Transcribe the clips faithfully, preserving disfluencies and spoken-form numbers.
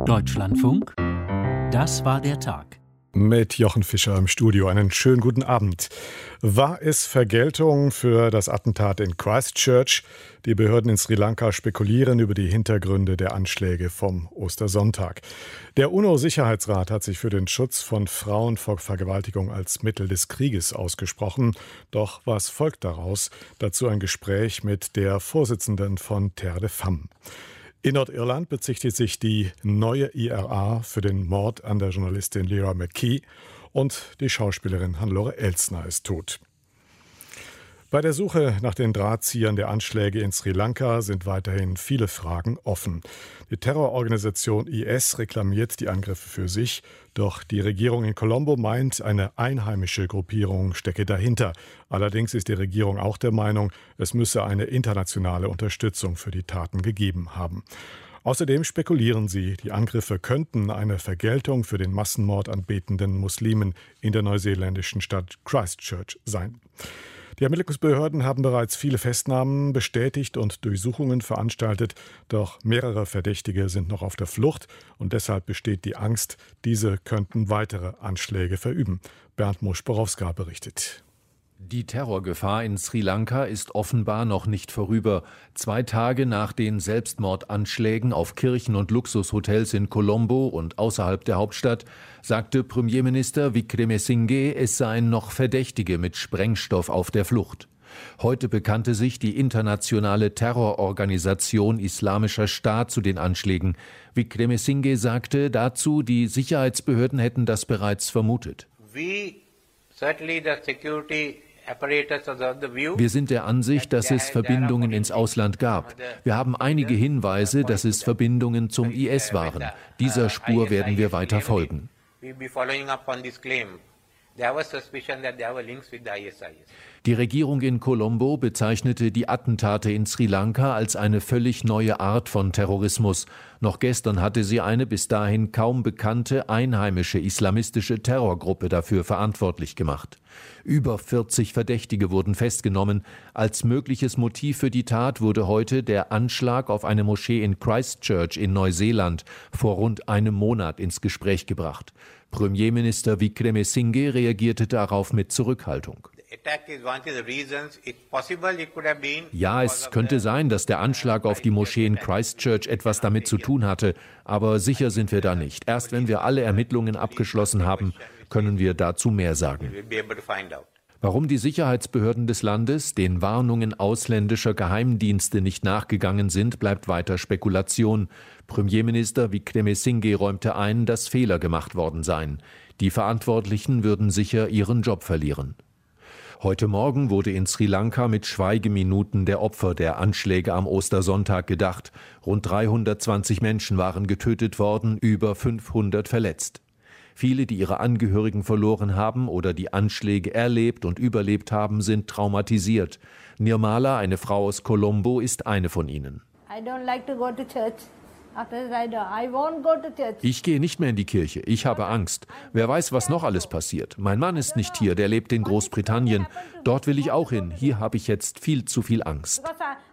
Deutschlandfunk, das war der Tag. Mit Jochen Fischer im Studio. Einen schönen guten Abend. War es Vergeltung für das Attentat in Christchurch? Die Behörden in Sri Lanka spekulieren über die Hintergründe der Anschläge vom Ostersonntag. Der UNO-Sicherheitsrat hat sich für den Schutz von Frauen vor Vergewaltigung als Mittel des Krieges ausgesprochen. Doch was folgt daraus? Dazu ein Gespräch mit der Vorsitzenden von Terre des Femmes. In Nordirland bezichtigt sich die neue I R A für den Mord an der Journalistin Lyra McKee und die Schauspielerin Hannelore Elsner ist tot. Bei der Suche nach den Drahtziehern der Anschläge in Sri Lanka sind weiterhin viele Fragen offen. Die Terrororganisation I S reklamiert die Angriffe für sich, doch die Regierung in Colombo meint, eine einheimische Gruppierung stecke dahinter. Allerdings ist die Regierung auch der Meinung, es müsse eine internationale Unterstützung für die Taten gegeben haben. Außerdem spekulieren sie, die Angriffe könnten eine Vergeltung für den Massenmord an betenden Muslimen in der neuseeländischen Stadt Christchurch sein. Die Ermittlungsbehörden haben bereits viele Festnahmen bestätigt und Durchsuchungen veranstaltet, doch mehrere Verdächtige sind noch auf der Flucht und deshalb besteht die Angst, diese könnten weitere Anschläge verüben. Bernd Mosch-Borowska berichtet. Die Terrorgefahr in Sri Lanka ist offenbar noch nicht vorüber. Zwei Tage nach den Selbstmordanschlägen auf Kirchen und Luxushotels in Colombo und außerhalb der Hauptstadt sagte Premierminister Wickremesinghe, es seien noch Verdächtige mit Sprengstoff auf der Flucht. Heute bekannte sich die internationale Terrororganisation Islamischer Staat zu den Anschlägen. Wickremesinghe sagte dazu, die Sicherheitsbehörden hätten das bereits vermutet. We certainly the security Wir sind der Ansicht, dass es Verbindungen ins Ausland gab. Wir haben einige Hinweise, dass es Verbindungen zum I S waren. Dieser Spur werden wir weiter folgen. Die Regierung in Colombo bezeichnete die Attentate in Sri Lanka als eine völlig neue Art von Terrorismus. Noch gestern hatte sie eine bis dahin kaum bekannte einheimische islamistische Terrorgruppe dafür verantwortlich gemacht. Über vierzig Verdächtige wurden festgenommen. Als mögliches Motiv für die Tat wurde heute der Anschlag auf eine Moschee in Christchurch in Neuseeland vor rund einem Monat ins Gespräch gebracht. Premierminister Wickremesinghe reagierte darauf mit Zurückhaltung. Ja, es könnte sein, dass der Anschlag auf die Moschee in Christchurch etwas damit zu tun hatte, aber sicher sind wir da nicht. Erst wenn wir alle Ermittlungen abgeschlossen haben, können wir dazu mehr sagen. Warum die Sicherheitsbehörden des Landes den Warnungen ausländischer Geheimdienste nicht nachgegangen sind, bleibt weiter Spekulation. Premierminister Wickremesinghe räumte ein, dass Fehler gemacht worden seien. Die Verantwortlichen würden sicher ihren Job verlieren. Heute Morgen wurde in Sri Lanka mit Schweigeminuten der Opfer der Anschläge am Ostersonntag gedacht. Rund dreihundertzwanzig Menschen waren getötet worden, über fünfhundert verletzt. Viele, die ihre Angehörigen verloren haben oder die Anschläge erlebt und überlebt haben, sind traumatisiert. Nirmala, eine Frau aus Colombo, ist eine von ihnen. Ich gehe nicht mehr in die Kirche. Ich habe Angst. Wer weiß, was noch alles passiert. Mein Mann ist nicht hier, der lebt in Großbritannien. Dort will ich auch hin. Hier habe ich jetzt viel zu viel Angst.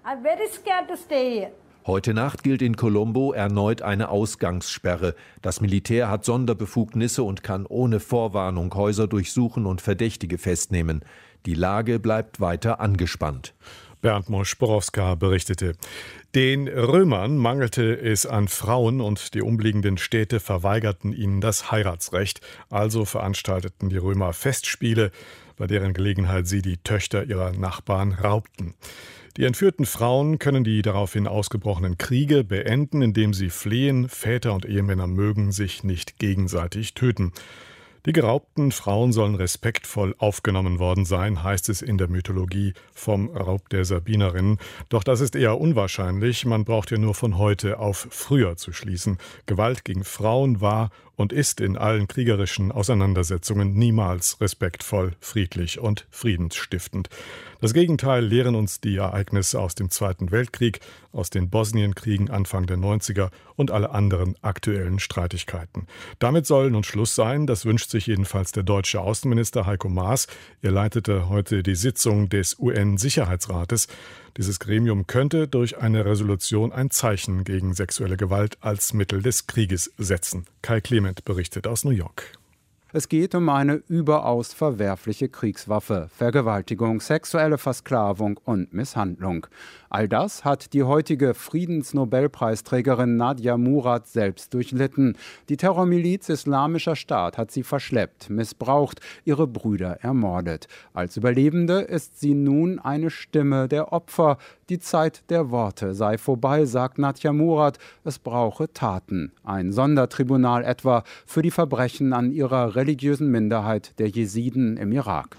Heute Nacht gilt in Colombo erneut eine Ausgangssperre. Das Militär hat Sonderbefugnisse und kann ohne Vorwarnung Häuser durchsuchen und Verdächtige festnehmen. Die Lage bleibt weiter angespannt. Bernd Mosch-Borowska berichtete. Den Römern mangelte es an Frauen und die umliegenden Städte verweigerten ihnen das Heiratsrecht. Also veranstalteten die Römer Festspiele, bei deren Gelegenheit sie die Töchter ihrer Nachbarn raubten. Die entführten Frauen können die daraufhin ausgebrochenen Kriege beenden, indem sie fliehen. Väter und Ehemänner mögen sich nicht gegenseitig töten. Die geraubten Frauen sollen respektvoll aufgenommen worden sein, heißt es in der Mythologie vom Raub der Sabinerinnen. Doch das ist eher unwahrscheinlich. Man braucht ja nur von heute auf früher zu schließen. Gewalt gegen Frauen war und ist in allen kriegerischen Auseinandersetzungen niemals respektvoll, friedlich und friedensstiftend. Das Gegenteil lehren uns die Ereignisse aus dem Zweiten Weltkrieg, aus den Bosnienkriegen Anfang der neunziger und alle anderen aktuellen Streitigkeiten. Damit soll nun Schluss sein, das wünscht wünscht sich jedenfalls der deutsche Außenminister Heiko Maas. Er leitete heute die Sitzung des U N-Sicherheitsrates. Dieses Gremium könnte durch eine Resolution ein Zeichen gegen sexuelle Gewalt als Mittel des Krieges setzen. Kai Clement berichtet aus New York. Es geht um eine überaus verwerfliche Kriegswaffe, Vergewaltigung, sexuelle Versklavung und Misshandlung. All das hat die heutige Friedensnobelpreisträgerin Nadia Murad selbst durchlitten. Die Terrormiliz Islamischer Staat hat sie verschleppt, missbraucht, ihre Brüder ermordet. Als Überlebende ist sie nun eine Stimme der Opfer. Die Zeit der Worte sei vorbei, sagt Nadia Murad. Es brauche Taten. Ein Sondertribunal etwa für die Verbrechen an ihrer religiösen Minderheit der Jesiden im Irak.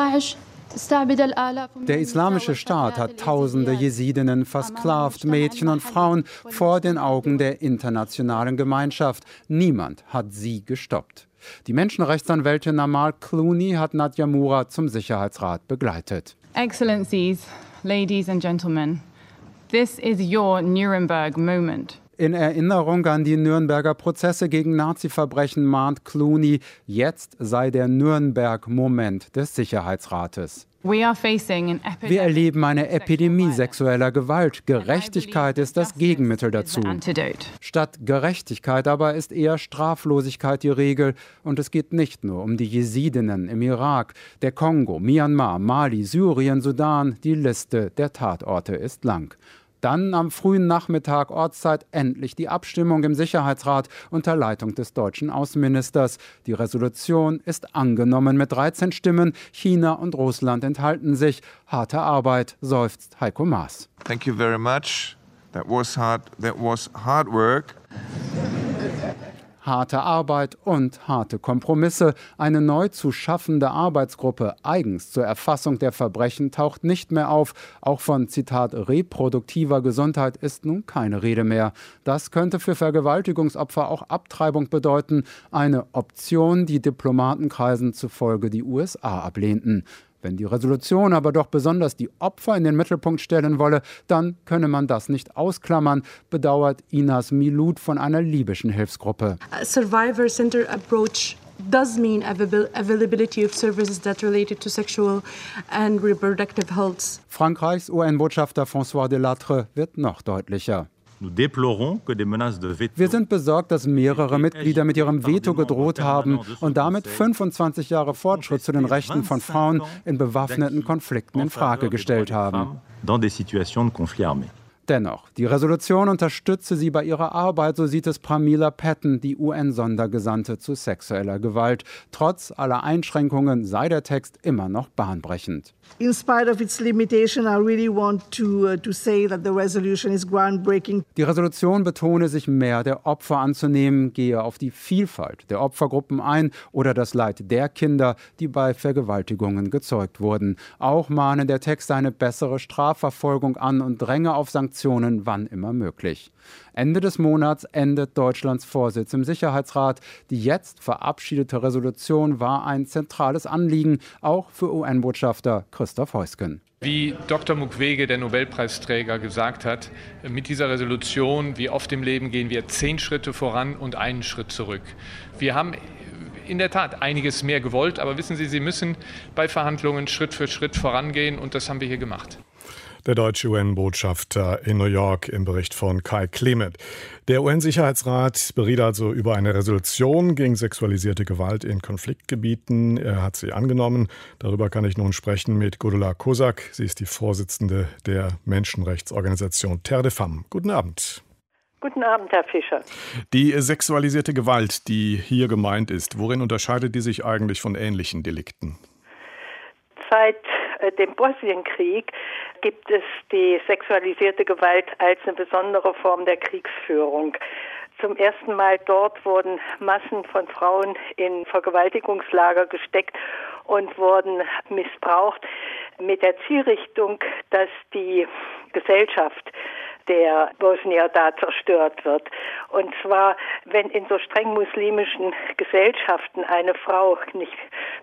Der Islamische Staat hat tausende Jesidinnen versklavt, Mädchen und Frauen, vor den Augen der internationalen Gemeinschaft. Niemand hat sie gestoppt. Die Menschenrechtsanwältin Amal Clooney hat Nadia Murad zum Sicherheitsrat begleitet. Excellencies, ladies and gentlemen, this is your Nuremberg moment. In Erinnerung an die Nürnberger Prozesse gegen Nazi-Verbrechen mahnt Clooney, jetzt sei der Nürnberg-Moment des Sicherheitsrates. Wir erleben eine Epidemie sexueller Gewalt. Gerechtigkeit ist das Gegenmittel dazu. Statt Gerechtigkeit aber ist eher Straflosigkeit die Regel. Und es geht nicht nur um die Jesidinnen im Irak, der Kongo, Myanmar, Mali, Syrien, Sudan. Die Liste der Tatorte ist lang. Dann am frühen Nachmittag Ortszeit endlich die Abstimmung im Sicherheitsrat unter Leitung des deutschen Außenministers. Die Resolution ist angenommen mit dreizehn Stimmen. China und Russland enthalten sich. Harte Arbeit, seufzt Heiko Maas. Thank you very much. That was hard, that was hard work. Harte Arbeit und harte Kompromisse. Eine neu zu schaffende Arbeitsgruppe eigens zur Erfassung der Verbrechen taucht nicht mehr auf. Auch von, Zitat, reproduktiver Gesundheit ist nun keine Rede mehr. Das könnte für Vergewaltigungsopfer auch Abtreibung bedeuten. Eine Option, die Diplomatenkreisen zufolge die U S A ablehnten. Wenn die Resolution aber doch besonders die Opfer in den Mittelpunkt stellen wolle, dann könne man das nicht ausklammern, bedauert Inas Milud von einer libyschen Hilfsgruppe. A survivor-centered approach does mean availability of services that related to sexual and reproductive health. Frankreichs U N-Botschafter François Delattre wird noch deutlicher. Wir sind besorgt, dass mehrere Mitglieder mit ihrem Veto gedroht haben und damit fünfundzwanzig Jahre Fortschritt zu den Rechten von Frauen in bewaffneten Konflikten in Frage gestellt haben. Dennoch, die Resolution unterstütze sie bei ihrer Arbeit, so sieht es Pramila Patten, die U N-Sondergesandte zu sexueller Gewalt. Trotz aller Einschränkungen sei der Text immer noch bahnbrechend. In spite of its limitation, I really want to, uh, to say that the resolution is groundbreaking. Die Resolution betone sich mehr der Opfer anzunehmen, gehe auf die Vielfalt der Opfergruppen ein oder das Leid der Kinder, die bei Vergewaltigungen gezeugt wurden. Auch mahne der Text eine bessere Strafverfolgung an und dränge auf Sanktionen, wann immer möglich. Ende des Monats endet Deutschlands Vorsitz im Sicherheitsrat. Die jetzt verabschiedete Resolution war ein zentrales Anliegen, auch für U N-Botschafter Christoph Heusgen. Wie Doktor Mukwege, der Nobelpreisträger, gesagt hat, mit dieser Resolution, wie oft im Leben, gehen wir zehn Schritte voran und einen Schritt zurück. Wir haben in der Tat einiges mehr gewollt, aber wissen Sie, Sie müssen bei Verhandlungen Schritt für Schritt vorangehen und das haben wir hier gemacht. Der deutsche U N-Botschafter in New York im Bericht von Kai Clement. Der U N-Sicherheitsrat beriet also über eine Resolution gegen sexualisierte Gewalt in Konfliktgebieten. Er hat sie angenommen. Darüber kann ich nun sprechen mit Gudula Kozak. Sie ist die Vorsitzende der Menschenrechtsorganisation Terre des Femmes. Guten Abend. Guten Abend, Herr Fischer. Die sexualisierte Gewalt, die hier gemeint ist, worin unterscheidet die sich eigentlich von ähnlichen Delikten? Seit dem Bosnienkrieg gibt es die sexualisierte Gewalt als eine besondere Form der Kriegsführung. Zum ersten Mal dort wurden Massen von Frauen in Vergewaltigungslager gesteckt und wurden missbraucht mit der Zielrichtung, dass die Gesellschaft der Bosnier da zerstört wird. Und zwar, wenn in so streng muslimischen Gesellschaften eine Frau nicht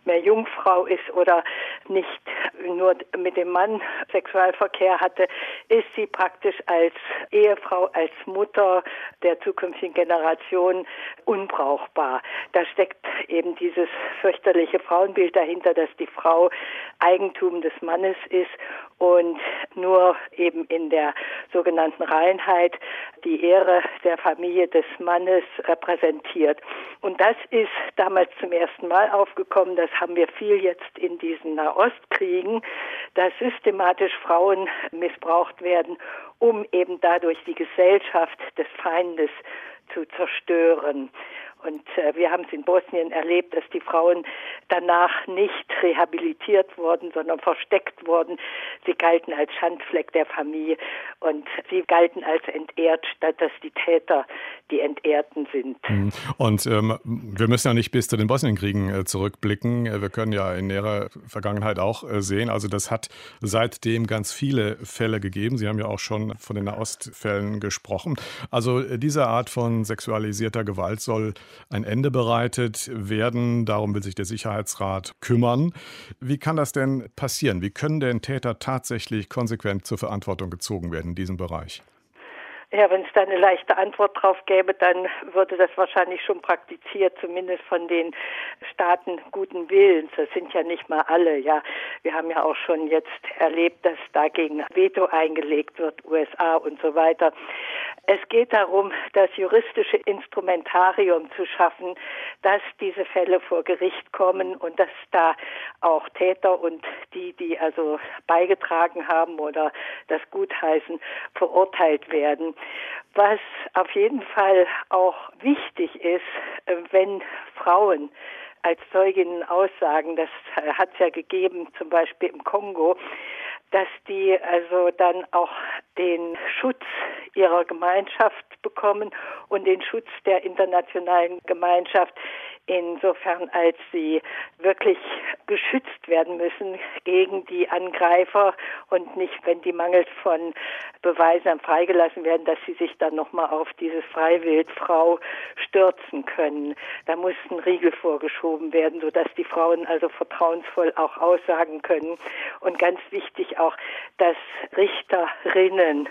mehr Jungfrau ist oder nicht nur mit dem Mann Sexualverkehr hatte, ist sie praktisch als Ehefrau, als Mutter der zukünftigen Generation unbrauchbar. Da steckt eben dieses fürchterliche Frauenbild dahinter, dass die Frau Eigentum des Mannes ist und nur eben in der sogenannten Reinheit die Ehre der Familie des Mannes repräsentiert. Und das ist damals zum ersten Mal aufgekommen. Das haben wir viel jetzt in diesen Nahostkriegen, dass systematisch Frauen missbraucht werden, um eben dadurch die Gesellschaft des Feindes zu zerstören. Und äh, wir haben es in Bosnien erlebt, dass die Frauen danach nicht rehabilitiert wurden, sondern versteckt wurden. Sie galten als Schandfleck der Familie und sie galten als entehrt, statt dass die Täter die Entehrten sind. Und ähm, wir müssen ja nicht bis zu den Bosnienkriegen äh, zurückblicken. Wir können ja in näherer Vergangenheit auch äh, sehen. Also das hat seitdem ganz viele Fälle gegeben. Sie haben ja auch schon von den Nahostfällen gesprochen. Also äh, diese Art von sexualisierter Gewalt soll ein Ende bereitet werden. Darum will sich der Sicherheitsrat kümmern. Wie kann das denn passieren? Wie können denn Täter tatsächlich konsequent zur Verantwortung gezogen werden in diesem Bereich? Ja, wenn es da eine leichte Antwort drauf gäbe, dann würde das wahrscheinlich schon praktiziert, zumindest von den Staaten guten Willens. Das sind ja nicht mal alle, ja. Wir haben ja auch schon jetzt erlebt, dass dagegen Veto eingelegt wird, U S A und so weiter. Es geht darum, das juristische Instrumentarium zu schaffen, dass diese Fälle vor Gericht kommen und dass da auch Täter und die, die also beigetragen haben oder das gutheißen, verurteilt werden. Was auf jeden Fall auch wichtig ist, wenn Frauen als Zeuginnen aussagen, das hat es ja gegeben, zum Beispiel im Kongo, dass die also dann auch den Schutz ihrer Gemeinschaft bekommen und den Schutz der internationalen Gemeinschaft, insofern als sie wirklich geschützt werden müssen gegen die Angreifer und nicht, wenn die mangels von Beweisen freigelassen werden, dass sie sich dann nochmal auf dieses Freiwildfrau stürzen können. Da muss ein Riegel vorgeschoben werden, sodass die Frauen also vertrauensvoll auch aussagen können. Und ganz wichtig auch, dass Richterinnen,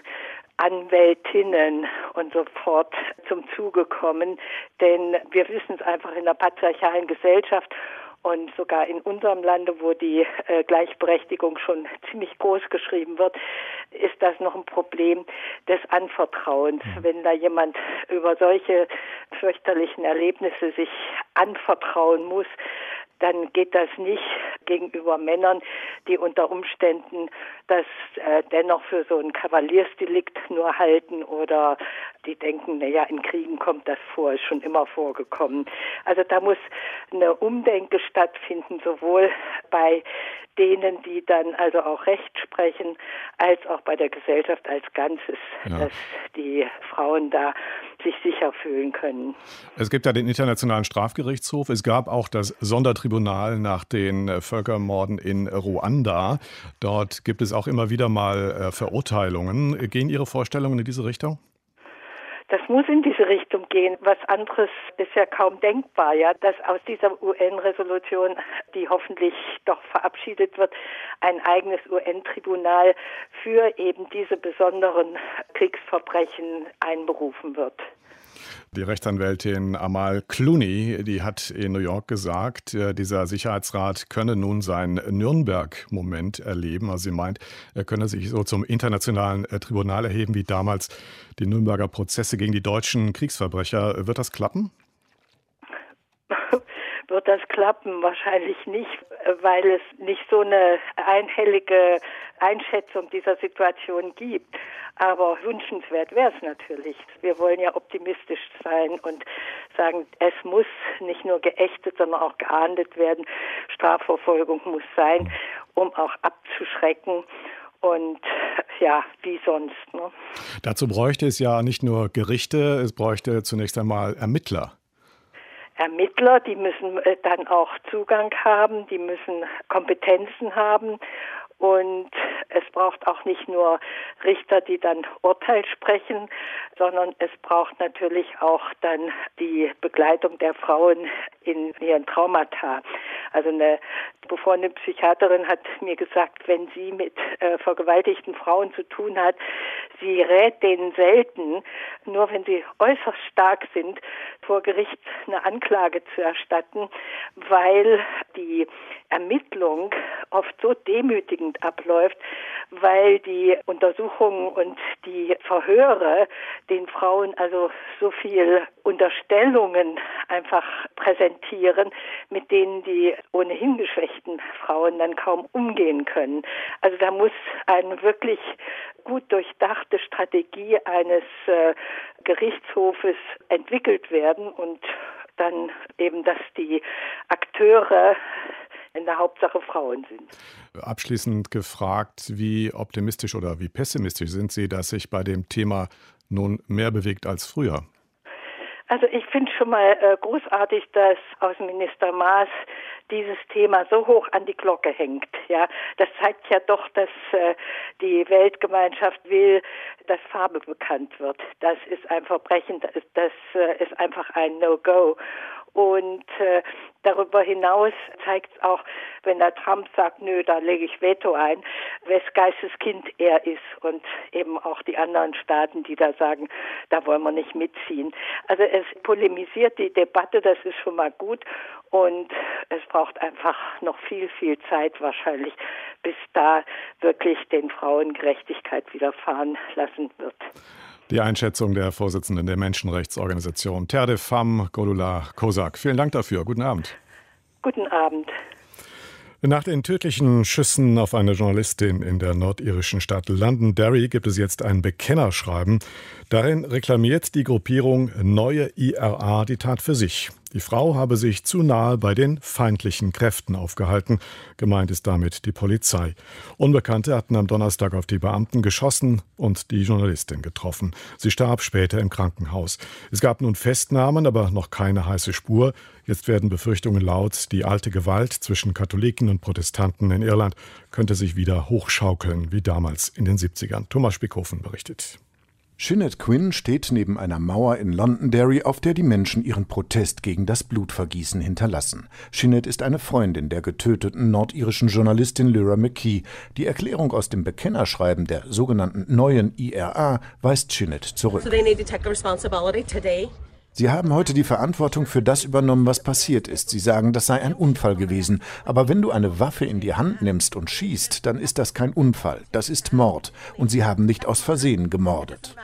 Anwältinnen und so fort zum Zuge kommen, denn wir wissen es einfach in der patriarchalen Gesellschaft und sogar in unserem Lande, wo die äh, Gleichberechtigung schon ziemlich groß geschrieben wird, ist das noch ein Problem des Anvertrauens. Wenn da jemand über solche fürchterlichen Erlebnisse sich anvertrauen muss, dann geht das nicht gegenüber Männern, die unter Umständen das äh, dennoch für so ein Kavaliersdelikt nur halten oder die denken, naja, in Kriegen kommt das vor, ist schon immer vorgekommen. Also da muss eine Umdenke stattfinden, sowohl bei denen, die dann also auch Recht sprechen, als auch bei der Gesellschaft als Ganzes, ja, dass die Frauen da sich sicher fühlen können. Es gibt ja den Internationalen Strafgerichtshof. Es gab auch das Sondertribunal nach den Völkermorden in Ruanda. Dort gibt es auch immer wieder mal Verurteilungen. Gehen Ihre Vorstellungen in diese Richtung? Das muss in diese Richtung gehen. Was anderes ist ja kaum denkbar, ja, dass aus dieser U N-Resolution, die hoffentlich doch verabschiedet wird, ein eigenes U N-Tribunal für eben diese besonderen Kriegsverbrechen einberufen wird. Die Rechtsanwältin Amal Clooney, die hat in New York gesagt, dieser Sicherheitsrat könne nun seinen Nürnberg-Moment erleben. Also sie meint, er könne sich so zum internationalen Tribunal erheben, wie damals die Nürnberger Prozesse gegen die deutschen Kriegsverbrecher. Wird das klappen? Wird das klappen? Wahrscheinlich nicht, weil es nicht so eine einhellige Einschätzung dieser Situation gibt. Aber wünschenswert wäre es natürlich. Wir wollen ja optimistisch sein und sagen, es muss nicht nur geächtet, sondern auch geahndet werden. Strafverfolgung muss sein, um auch abzuschrecken. Und ja, wie sonst. Ne? Dazu bräuchte es ja nicht nur Gerichte, es bräuchte zunächst einmal Ermittler. Ermittler, die müssen dann auch Zugang haben, die müssen Kompetenzen haben. Und Es braucht auch nicht nur Richter, die dann Urteil sprechen, sondern es braucht natürlich auch dann die Begleitung der Frauen in ihren Traumata. Also eine befreundete Psychiaterin hat mir gesagt, wenn sie mit äh, vergewaltigten Frauen zu tun hat, sie rät denen selten, nur wenn sie äußerst stark sind, vor Gericht eine Anklage zu erstatten, weil die Ermittlung oft so demütigend abläuft, weil die Untersuchungen und die Verhöre den Frauen also so viel Unterstellungen einfach präsentieren, mit denen die ohnehin geschwächten Frauen dann kaum umgehen können. Also da muss eine wirklich gut durchdachte Strategie eines äh, Gerichtshofes entwickelt werden und dann eben, dass die Akteure in der Hauptsache Frauen sind. Abschließend gefragt, wie optimistisch oder wie pessimistisch sind Sie, dass sich bei dem Thema nun mehr bewegt als früher? Also ich finde schon mal äh, großartig, dass Außenminister Maas dieses Thema so hoch an die Glocke hängt. Ja, das zeigt ja doch, dass äh, die Weltgemeinschaft will, dass Farbe bekannt wird. Das ist ein Verbrechen, das ist, das, äh, ist einfach ein No-Go. Und äh, darüber hinaus zeigt es auch, wenn der Trump sagt, nö, da lege ich Veto ein, wes Geistes Kind er ist und eben auch die anderen Staaten, die da sagen, da wollen wir nicht mitziehen. Also es polemisiert die Debatte, das ist schon mal gut und es braucht einfach noch viel, viel Zeit wahrscheinlich, bis da wirklich den Frauen Gerechtigkeit widerfahren lassen wird. Die Einschätzung der Vorsitzenden der Menschenrechtsorganisation Terre des Femmes, Gudula Kozak. Vielen Dank dafür. Guten Abend. Guten Abend. Nach den tödlichen Schüssen auf eine Journalistin in der nordirischen Stadt Londonderry gibt es jetzt ein Bekennerschreiben. Darin reklamiert die Gruppierung Neue I R A die Tat für sich. Die Frau habe sich zu nahe bei den feindlichen Kräften aufgehalten. Gemeint ist damit die Polizei. Unbekannte hatten am Donnerstag auf die Beamten geschossen und die Journalistin getroffen. Sie starb später im Krankenhaus. Es gab nun Festnahmen, aber noch keine heiße Spur. Jetzt werden Befürchtungen laut, die alte Gewalt zwischen Katholiken und Protestanten in Irland könnte sich wieder hochschaukeln, wie damals in den siebzigern. Thomas Spickhofen berichtet. Sinead Quinn steht neben einer Mauer in Londonderry, auf der die Menschen ihren Protest gegen das Blutvergießen hinterlassen. Sinead ist eine Freundin der getöteten nordirischen Journalistin Lyra McKee. Die Erklärung aus dem Bekennerschreiben der sogenannten neuen I R A weist Sinead zurück. So they need to take responsibility today. Sie haben heute die Verantwortung für das übernommen, was passiert ist. Sie sagen, das sei ein Unfall gewesen. Aber wenn du eine Waffe in die Hand nimmst und schießt, dann ist das kein Unfall. Das ist Mord. Und sie haben nicht aus Versehen gemordet.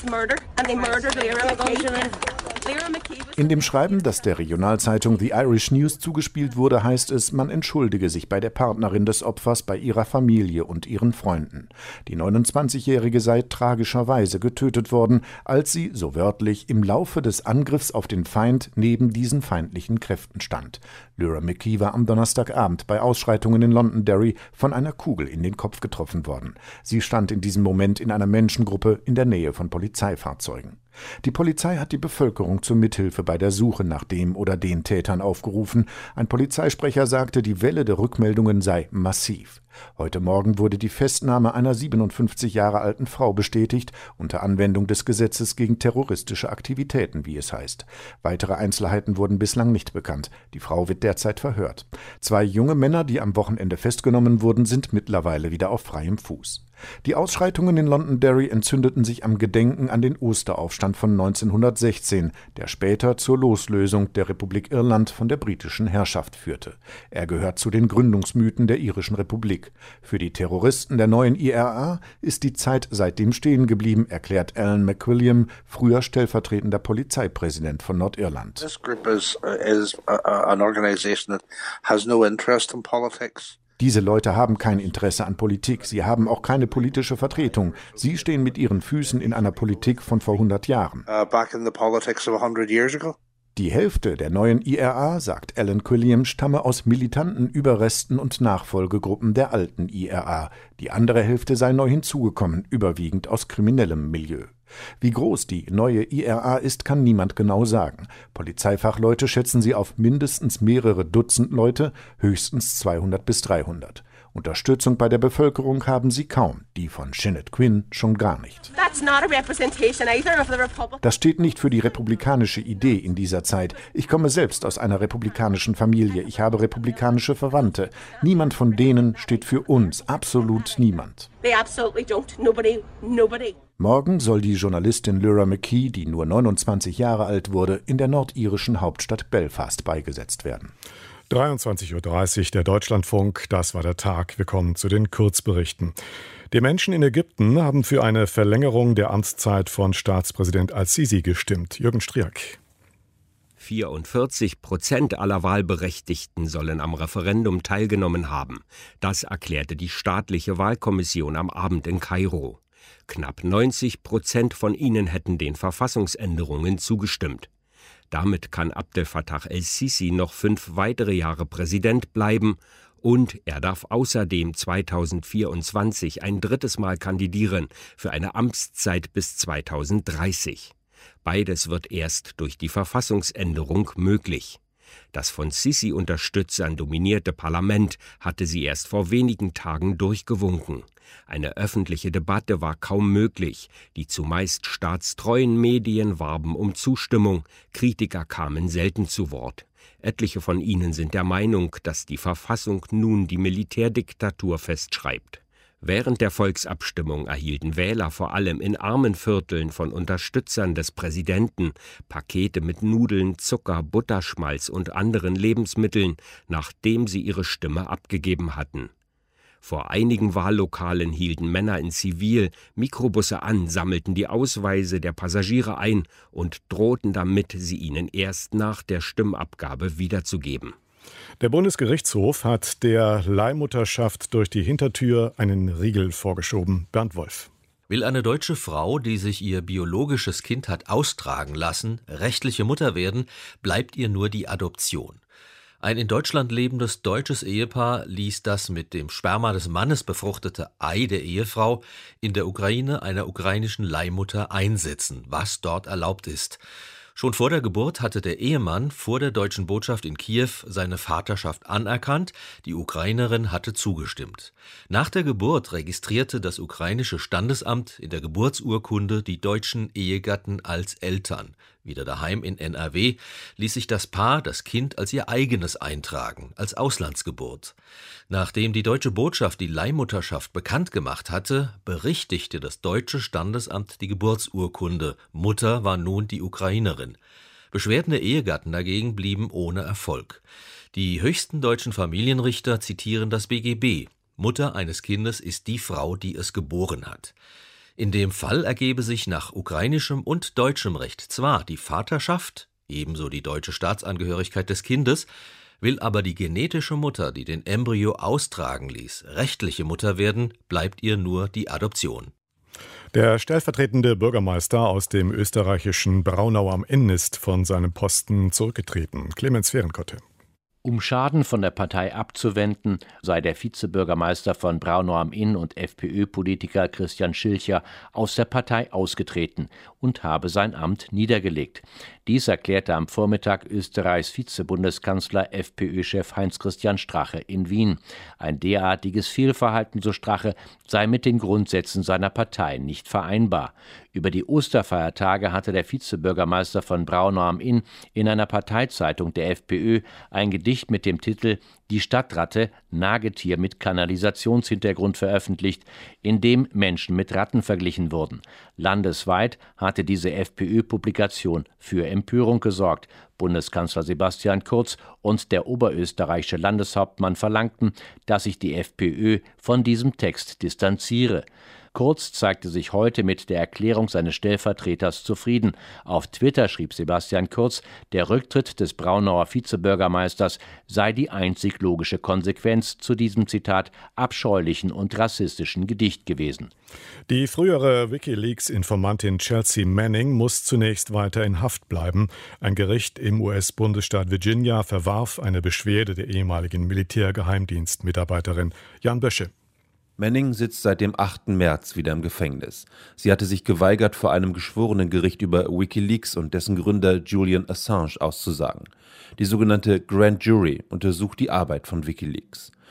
In dem Schreiben, das der Regionalzeitung The Irish News zugespielt wurde, heißt es, man entschuldige sich bei der Partnerin des Opfers, bei ihrer Familie und ihren Freunden. Die neunundzwanzigjährige sei tragischerweise getötet worden, als sie, so wörtlich, im Laufe des Angriffs auf den Feind neben diesen feindlichen Kräften stand. Lyra McKee war am Donnerstagabend bei Ausschreitungen in Londonderry von einer Kugel in den Kopf getroffen worden. Sie stand in diesem Moment in einer Menschengruppe in der Nähe von Polizeifahrzeugen. Die Polizei hat die Bevölkerung zur Mithilfe bei der Suche nach dem oder den Tätern aufgerufen. Ein Polizeisprecher sagte, die Welle der Rückmeldungen sei massiv. Heute Morgen wurde die Festnahme einer siebenundfünfzig Jahre alten Frau bestätigt, unter Anwendung des Gesetzes gegen terroristische Aktivitäten, wie es heißt. Weitere Einzelheiten wurden bislang nicht bekannt. Die Frau wird derzeit verhört. Zwei junge Männer, die am Wochenende festgenommen wurden, sind mittlerweile wieder auf freiem Fuß. Die Ausschreitungen in Londonderry entzündeten sich am Gedenken an den Osteraufstand von neunzehnhundertsechzehn, der später zur Loslösung der Republik Irland von der britischen Herrschaft führte. Er gehört zu den Gründungsmythen der irischen Republik. Für die Terroristen der neuen I R A ist die Zeit seitdem stehen geblieben, erklärt Alan McWilliam, früher stellvertretender Polizeipräsident von Nordirland. This group is, is an organization that has no interest in politics. Diese Leute haben kein Interesse an Politik, sie haben auch keine politische Vertretung. Sie stehen mit ihren Füßen in einer Politik von vor hundert Jahren. Uh, back in the politics of one hundred years ago. Die Hälfte der neuen I R A, sagt Alan Quilliam, stamme aus militanten Überresten und Nachfolgegruppen der alten I R A. Die andere Hälfte sei neu hinzugekommen, überwiegend aus kriminellem Milieu. Wie groß die neue I R A ist, kann niemand genau sagen. Polizeifachleute schätzen sie auf mindestens mehrere Dutzend Leute, höchstens zweihundert bis dreihundert. Unterstützung bei der Bevölkerung haben sie kaum, die von Sinead Quinn schon gar nicht. Das steht nicht für die republikanische Idee in dieser Zeit. Ich komme selbst aus einer republikanischen Familie. Ich habe republikanische Verwandte. Niemand von denen steht für uns. Absolut niemand. Morgen soll die Journalistin Lyra McKee, die nur neunundzwanzig Jahre alt wurde, in der nordirischen Hauptstadt Belfast beigesetzt werden. dreiundzwanzig Uhr dreißig, der Deutschlandfunk, das war der Tag. Wir kommen zu den Kurzberichten. Die Menschen in Ägypten haben für eine Verlängerung der Amtszeit von Staatspräsident al-Sisi gestimmt. Jürgen Striak. vierundvierzig Prozent aller Wahlberechtigten sollen am Referendum teilgenommen haben. Das erklärte die staatliche Wahlkommission am Abend in Kairo. Knapp neunzig Prozent von ihnen hätten den Verfassungsänderungen zugestimmt. Damit kann Abdel Fattah el-Sisi noch fünf weitere Jahre Präsident bleiben und er darf außerdem zweitausendvierundzwanzig ein drittes Mal kandidieren für eine Amtszeit bis zweitausenddreißig. Beides wird erst durch die Verfassungsänderung möglich. Das von Sisi-Unterstützern dominierte Parlament hatte sie erst vor wenigen Tagen durchgewunken. Eine öffentliche Debatte war kaum möglich. Die zumeist staatstreuen Medien warben um Zustimmung. Kritiker kamen selten zu Wort. Etliche von ihnen sind der Meinung, dass die Verfassung nun die Militärdiktatur festschreibt. Während der Volksabstimmung erhielten Wähler vor allem in armen Vierteln von Unterstützern des Präsidenten Pakete mit Nudeln, Zucker, Butterschmalz und anderen Lebensmitteln, nachdem sie ihre Stimme abgegeben hatten. Vor einigen Wahllokalen hielten Männer in Zivil Mikrobusse an, sammelten die Ausweise der Passagiere ein und drohten damit, sie ihnen erst nach der Stimmabgabe wiederzugeben. Der Bundesgerichtshof hat der Leihmutterschaft durch die Hintertür einen Riegel vorgeschoben. Bernd Wolf. Will eine deutsche Frau, die sich ihr biologisches Kind hat austragen lassen, rechtliche Mutter werden, bleibt ihr nur die Adoption. Ein in Deutschland lebendes deutsches Ehepaar ließ das mit dem Sperma des Mannes befruchtete Ei der Ehefrau in der Ukraine einer ukrainischen Leihmutter einsetzen, was dort erlaubt ist. Schon vor der Geburt hatte der Ehemann vor der deutschen Botschaft in Kiew seine Vaterschaft anerkannt, die Ukrainerin hatte zugestimmt. Nach der Geburt registrierte das ukrainische Standesamt in der Geburtsurkunde die deutschen Ehegatten als Eltern. Wieder daheim in N R W ließ sich das Paar das Kind als ihr eigenes eintragen, als Auslandsgeburt. Nachdem die deutsche Botschaft die Leihmutterschaft bekannt gemacht hatte, berichtigte das deutsche Standesamt die Geburtsurkunde. Mutter war nun die Ukrainerin. Beschwerden der Ehegatten dagegen blieben ohne Erfolg. Die höchsten deutschen Familienrichter zitieren das B G B. Mutter eines Kindes ist die Frau, die es geboren hat. In dem Fall ergebe sich nach ukrainischem und deutschem Recht zwar die Vaterschaft, ebenso die deutsche Staatsangehörigkeit des Kindes, will aber die genetische Mutter, die den Embryo austragen ließ, rechtliche Mutter werden, bleibt ihr nur die Adoption. Der stellvertretende Bürgermeister aus dem österreichischen Braunau am Inn ist von seinem Posten zurückgetreten. Clemens Fehrenkotte. Um Schaden von der Partei abzuwenden, sei der Vizebürgermeister von Braunau am Inn und FPÖ-Politiker Christian Schilcher aus der Partei ausgetreten und habe sein Amt niedergelegt. Dies erklärte am Vormittag Österreichs Vizebundeskanzler FPÖ-Chef Heinz-Christian Strache in Wien. Ein derartiges Fehlverhalten, so Strache, sei mit den Grundsätzen seiner Partei nicht vereinbar. Über die Osterfeiertage hatte der Vizebürgermeister von Braunau am Inn in einer Parteizeitung der FPÖ ein Gedicht mit dem Titel »Die Stadtratte, Nagetier mit Kanalisationshintergrund« veröffentlicht, in dem Menschen mit Ratten verglichen wurden. Landesweit hatte diese FPÖ-Publikation für Empörung gesorgt. Bundeskanzler Sebastian Kurz und der oberösterreichische Landeshauptmann verlangten, dass sich die FPÖ von diesem Text distanziere. Kurz zeigte sich heute mit der Erklärung seines Stellvertreters zufrieden. Auf Twitter schrieb Sebastian Kurz, der Rücktritt des Braunauer Vizebürgermeisters sei die einzig logische Konsequenz zu diesem, Zitat, abscheulichen und rassistischen Gedicht gewesen. Die frühere WikiLeaks-Informantin Chelsea Manning muss zunächst weiter in Haft bleiben. Ein Gericht im U S-Bundesstaat Virginia verwarf eine Beschwerde der ehemaligen Militärgeheimdienstmitarbeiterin. Jan Bösche. Manning sitzt seit dem achten März wieder im Gefängnis. Sie hatte sich geweigert, vor einem geschworenen Gericht über WikiLeaks und dessen Gründer Julian Assange auszusagen. Die sogenannte Grand Jury untersucht die Arbeit von WikiLeaks.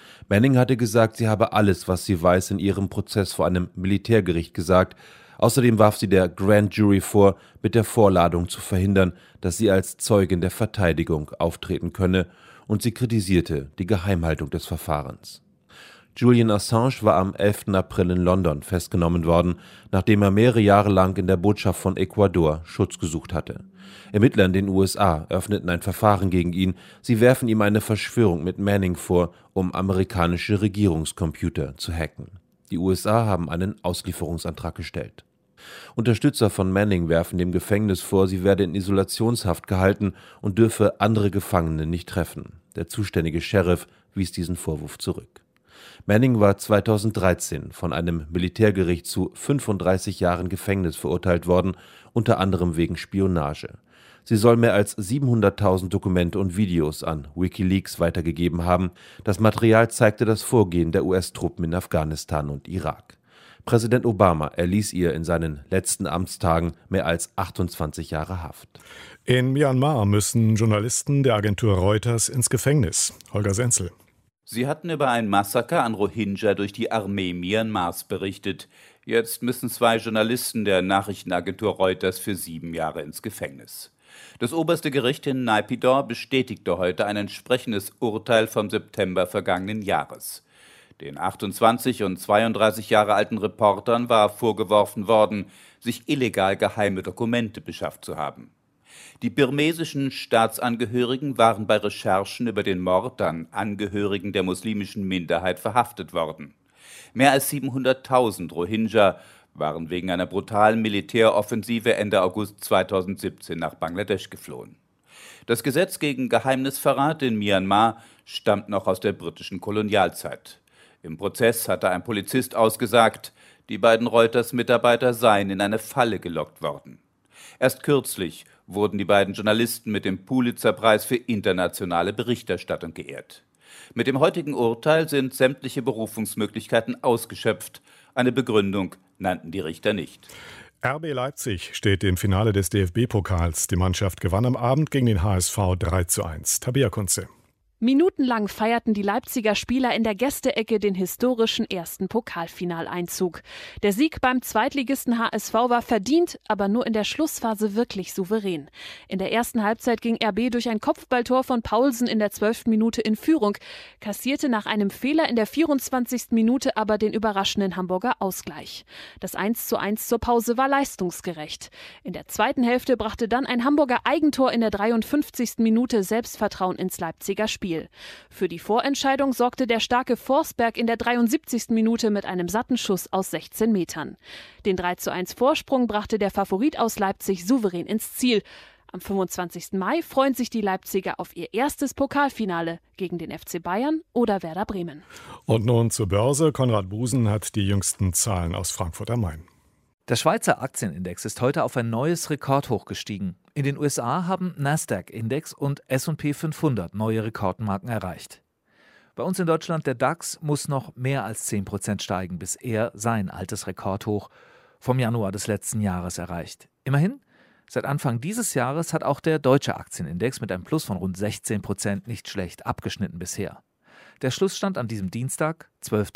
Manning hatte gesagt, sie habe alles, was sie weiß, in ihrem Prozess vor einem Militärgericht gesagt. Außerdem warf sie der Grand Jury vor, mit der Vorladung zu verhindern, dass sie als Zeugin der Verteidigung auftreten könne, und sie kritisierte die Geheimhaltung des Verfahrens. Julian Assange war am elften April in London festgenommen worden, nachdem er mehrere Jahre lang in der Botschaft von Ecuador Schutz gesucht hatte. Ermittler in den U S A öffneten ein Verfahren gegen ihn. Sie werfen ihm eine Verschwörung mit Manning vor, um amerikanische Regierungscomputer zu hacken. Die U S A haben einen Auslieferungsantrag gestellt. Unterstützer von Manning werfen dem Gefängnis vor, sie werde in Isolationshaft gehalten und dürfe andere Gefangene nicht treffen. Der zuständige Sheriff wies diesen Vorwurf zurück. Manning war zweitausenddreizehn von einem Militärgericht zu fünfunddreißig Jahren Gefängnis verurteilt worden, unter anderem wegen Spionage. Sie soll mehr als siebenhunderttausend Dokumente und Videos an WikiLeaks weitergegeben haben. Das Material zeigte das Vorgehen der U S-Truppen in Afghanistan und Irak. Präsident Obama erließ ihr in seinen letzten Amtstagen mehr als achtundzwanzig Jahre Haft. In Myanmar müssen Journalisten der Agentur Reuters ins Gefängnis. Holger Senzel. Sie hatten über ein Massaker an Rohingya durch die Armee Myanmars berichtet. Jetzt müssen zwei Journalisten der Nachrichtenagentur Reuters für sieben Jahre ins Gefängnis. Das oberste Gericht in Naypyidaw bestätigte heute ein entsprechendes Urteil vom September vergangenen Jahres. Den achtundzwanzig und zweiunddreißig Jahre alten Reportern war vorgeworfen worden, sich illegal geheime Dokumente beschafft zu haben. Die birmesischen Staatsangehörigen waren bei Recherchen über den Mord an Angehörigen der muslimischen Minderheit verhaftet worden. Mehr als siebenhunderttausend Rohingya waren wegen einer brutalen Militäroffensive Ende August zweitausendsiebzehn nach Bangladesch geflohen. Das Gesetz gegen Geheimnisverrat in Myanmar stammt noch aus der britischen Kolonialzeit. Im Prozess hatte ein Polizist ausgesagt, die beiden Reuters-Mitarbeiter seien in eine Falle gelockt worden. Erst kürzlich wurden die beiden Journalisten mit dem Pulitzer-Preis für internationale Berichterstattung geehrt. Mit dem heutigen Urteil sind sämtliche Berufungsmöglichkeiten ausgeschöpft. Eine Begründung nannten die Richter nicht. R B Leipzig steht im Finale des D F B-Pokals. Die Mannschaft gewann am Abend gegen den H S V drei zu eins. Tabea Kunze. Minutenlang feierten die Leipziger Spieler in der Gästeecke den historischen ersten Pokalfinaleinzug. Der Sieg beim Zweitligisten H S V war verdient, aber nur in der Schlussphase wirklich souverän. In der ersten Halbzeit ging R B durch ein Kopfballtor von Paulsen in der zwölften Minute in Führung, kassierte nach einem Fehler in der vierundzwanzigsten Minute aber den überraschenden Hamburger Ausgleich. Das eins zu eins zur Pause war leistungsgerecht. In der zweiten Hälfte brachte dann ein Hamburger Eigentor in der dreiundfünfzigsten Minute Selbstvertrauen ins Leipziger Spiel. Für die Vorentscheidung sorgte der starke Forsberg in der dreiundsiebzigsten Minute mit einem satten Schuss aus sechzehn Metern. Den drei zu eins Vorsprung brachte der Favorit aus Leipzig souverän ins Ziel. Am fünfundzwanzigsten Mai freuen sich die Leipziger auf ihr erstes Pokalfinale gegen den F C Bayern oder Werder Bremen. Und nun zur Börse. Konrad Busen hat die jüngsten Zahlen aus Frankfurt am Main. Der Schweizer Aktienindex ist heute auf ein neues Rekordhoch gestiegen. In den U S A haben Nasdaq-Index und S und P fünfhundert neue Rekordmarken erreicht. Bei uns in Deutschland der DAX muss noch mehr als zehn Prozent steigen, bis er sein altes Rekordhoch vom Januar des letzten Jahres erreicht. Immerhin, seit Anfang dieses Jahres hat auch der deutsche Aktienindex mit einem Plus von rund sechzehn Prozent nicht schlecht abgeschnitten bisher. Der Schlussstand an diesem Dienstag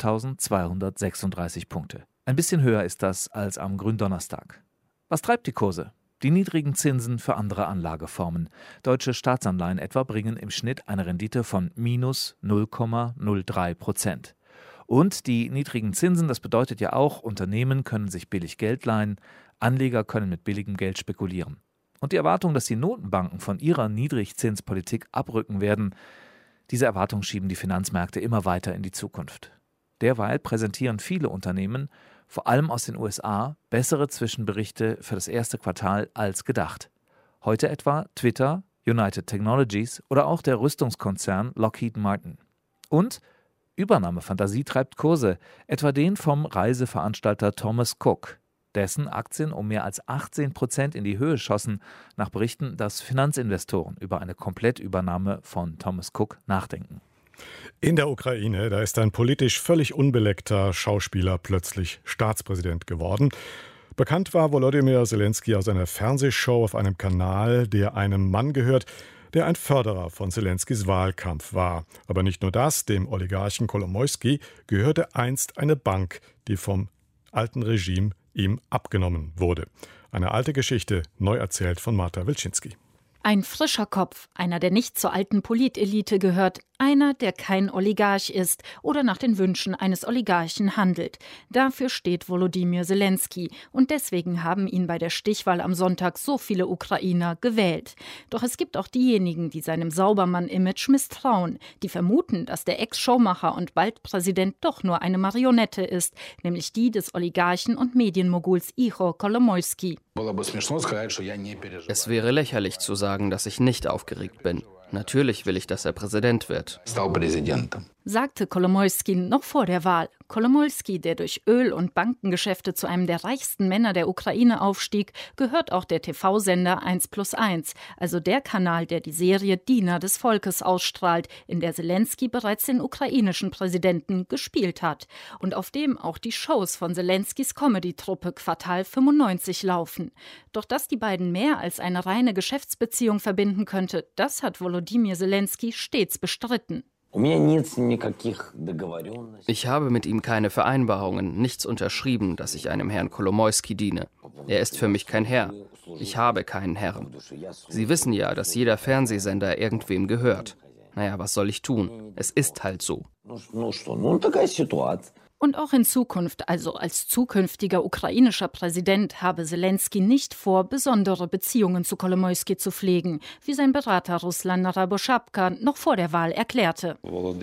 zwölftausendzweihundertsechsunddreißig Punkte. Ein bisschen höher ist das als am Gründonnerstag. Was treibt die Kurse? Die niedrigen Zinsen für andere Anlageformen. Deutsche Staatsanleihen etwa bringen im Schnitt eine Rendite von minus null Komma null drei Prozent. Und die niedrigen Zinsen, das bedeutet ja auch, Unternehmen können sich billig Geld leihen, Anleger können mit billigem Geld spekulieren. Und die Erwartung, dass die Notenbanken von ihrer Niedrigzinspolitik abrücken werden, diese Erwartungen schieben die Finanzmärkte immer weiter in die Zukunft. Derweil präsentieren viele Unternehmen, vor allem aus den U S A, bessere Zwischenberichte für das erste Quartal als gedacht. Heute etwa Twitter, United Technologies oder auch der Rüstungskonzern Lockheed Martin. Und Übernahmefantasie treibt Kurse, etwa den vom Reiseveranstalter Thomas Cook, dessen Aktien um mehr als achtzehn Prozent in die Höhe schossen, nach Berichten, dass Finanzinvestoren über eine Komplettübernahme von Thomas Cook nachdenken. In der Ukraine, da ist ein politisch völlig unbeleckter Schauspieler plötzlich Staatspräsident geworden. Bekannt war Volodymyr Zelensky aus einer Fernsehshow auf einem Kanal, der einem Mann gehört, der ein Förderer von Zelenskys Wahlkampf war. Aber nicht nur das, dem Oligarchen Kolomoisky gehörte einst eine Bank, die vom alten Regime ihm abgenommen wurde. Eine alte Geschichte, neu erzählt von Marta Wilczynski. Ein frischer Kopf, einer, der nicht zur alten Politelite gehört, einer, der kein Oligarch ist oder nach den Wünschen eines Oligarchen handelt. Dafür steht Volodymyr Zelensky und deswegen haben ihn bei der Stichwahl am Sonntag so viele Ukrainer gewählt. Doch es gibt auch diejenigen, die seinem Saubermann-Image misstrauen, die vermuten, dass der Ex-Showmacher und bald Präsident doch nur eine Marionette ist, nämlich die des Oligarchen und Medienmoguls Ihor Kolomoisky. Es wäre lächerlich zu sagen, dass ich nicht aufgeregt bin. Natürlich will ich, dass er Präsident wird, sagte Kolomoisky noch vor der Wahl. Kolomoisky, der durch Öl- und Bankengeschäfte zu einem der reichsten Männer der Ukraine aufstieg, gehört auch der T V-Sender eins plus eins, also der Kanal, der die Serie Diener des Volkes ausstrahlt, in der Zelensky bereits den ukrainischen Präsidenten gespielt hat und auf dem auch die Shows von Zelenskys Comedy-Truppe Quartal fünfundneunzig laufen. Doch dass die beiden mehr als eine reine Geschäftsbeziehung verbinden könnte, das hat Volodymyr Zelensky stets bestritten. Ich habe mit ihm keine Vereinbarungen, nichts unterschrieben, dass ich einem Herrn Kolomoisky diene. Er ist für mich kein Herr. Ich habe keinen Herrn. Sie wissen ja, dass jeder Fernsehsender irgendwem gehört. Naja, was soll ich tun? Es ist halt so. Und auch in Zukunft, also als zukünftiger ukrainischer Präsident, habe Zelensky nicht vor, besondere Beziehungen zu Kolomoisky zu pflegen, wie sein Berater Ruslan Raboschapka noch vor der Wahl erklärte.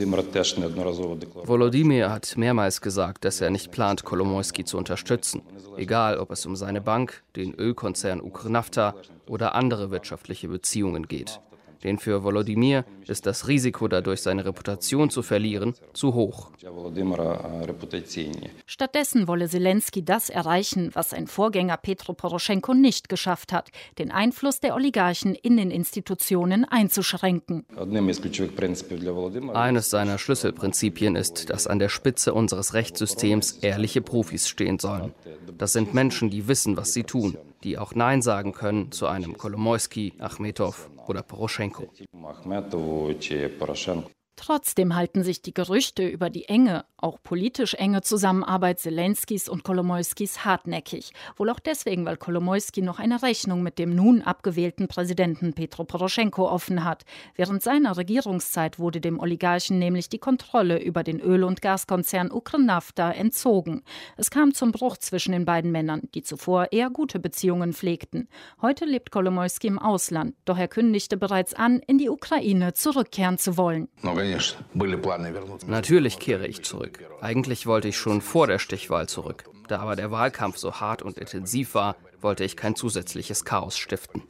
Volodymyr hat mehrmals gesagt, dass er nicht plant, Kolomoisky zu unterstützen. Egal, ob es um seine Bank, den Ölkonzern Ukr-Nafta oder andere wirtschaftliche Beziehungen geht. Denn für Volodymyr ist das Risiko, dadurch seine Reputation zu verlieren, zu hoch. Stattdessen wolle Zelensky das erreichen, was sein Vorgänger Petro Poroschenko nicht geschafft hat, den Einfluss der Oligarchen in den Institutionen einzuschränken. Eines seiner Schlüsselprinzipien ist, dass an der Spitze unseres Rechtssystems ehrliche Profis stehen sollen. Das sind Menschen, die wissen, was sie tun, die auch Nein sagen können zu einem Kolomoisky, Achmetow oder Poroschenko. Trotzdem halten sich die Gerüchte über die enge, auch politisch enge Zusammenarbeit Zelenskys und Kolomoiskys hartnäckig. Wohl auch deswegen, weil Kolomoisky noch eine Rechnung mit dem nun abgewählten Präsidenten Petro Poroschenko offen hat. Während seiner Regierungszeit wurde dem Oligarchen nämlich die Kontrolle über den Öl- und Gaskonzern Ukr-Nafta entzogen. Es kam zum Bruch zwischen den beiden Männern, die zuvor eher gute Beziehungen pflegten. Heute lebt Kolomoisky im Ausland, doch er kündigte bereits an, in die Ukraine zurückkehren zu wollen. Natürlich kehre ich zurück. Eigentlich wollte ich schon vor der Stichwahl zurück. Da aber der Wahlkampf so hart und intensiv war, wollte ich kein zusätzliches Chaos stiften.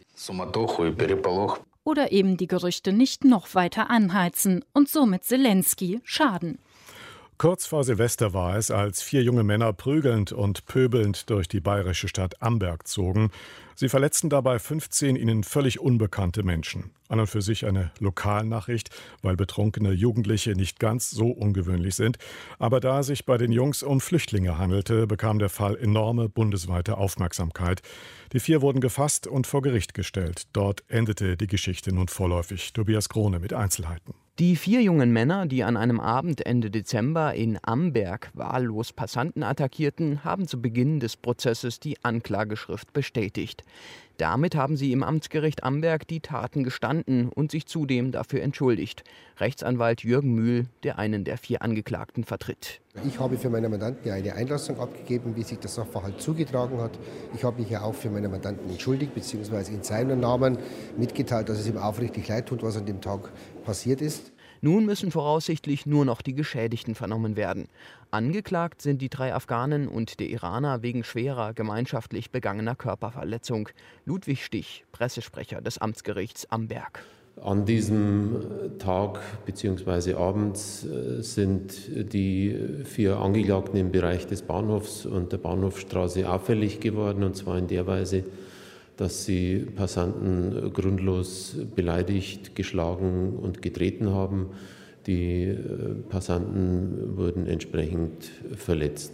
Oder eben die Gerüchte nicht noch weiter anheizen und somit Zelensky schaden. Kurz vor Silvester war es, als vier junge Männer prügelnd und pöbelnd durch die bayerische Stadt Amberg zogen. Sie verletzten dabei fünfzehn ihnen völlig unbekannte Menschen. An und für sich eine Lokalnachricht, weil betrunkene Jugendliche nicht ganz so ungewöhnlich sind. Aber da es sich bei den Jungs um Flüchtlinge handelte, bekam der Fall enorme bundesweite Aufmerksamkeit. Die vier wurden gefasst und vor Gericht gestellt. Dort endete die Geschichte nun vorläufig. Tobias Krone mit Einzelheiten. Die vier jungen Männer, die an einem Abend Ende Dezember in Amberg wahllos Passanten attackierten, haben zu Beginn des Prozesses die Anklageschrift bestätigt. Damit haben sie im Amtsgericht Amberg die Taten gestanden und sich zudem dafür entschuldigt. Rechtsanwalt Jürgen Mühl, der einen der vier Angeklagten vertritt. Ich habe für meine Mandanten eine Einlassung abgegeben, wie sich der Sachverhalt zugetragen hat. Ich habe mich ja auch für meine Mandanten entschuldigt, beziehungsweise in seinem Namen mitgeteilt, dass es ihm aufrichtig leid tut, was an dem Tag passiert ist. Nun müssen voraussichtlich nur noch die Geschädigten vernommen werden. Angeklagt sind die drei Afghanen und der Iraner wegen schwerer gemeinschaftlich begangener Körperverletzung. Ludwig Stich, Pressesprecher des Amtsgerichts Amberg. An diesem Tag bzw. Abend sind die vier Angeklagten im Bereich des Bahnhofs und der Bahnhofstraße auffällig geworden, und zwar in der Weise, dass sie Passanten grundlos beleidigt, geschlagen und getreten haben. Die Passanten wurden entsprechend verletzt.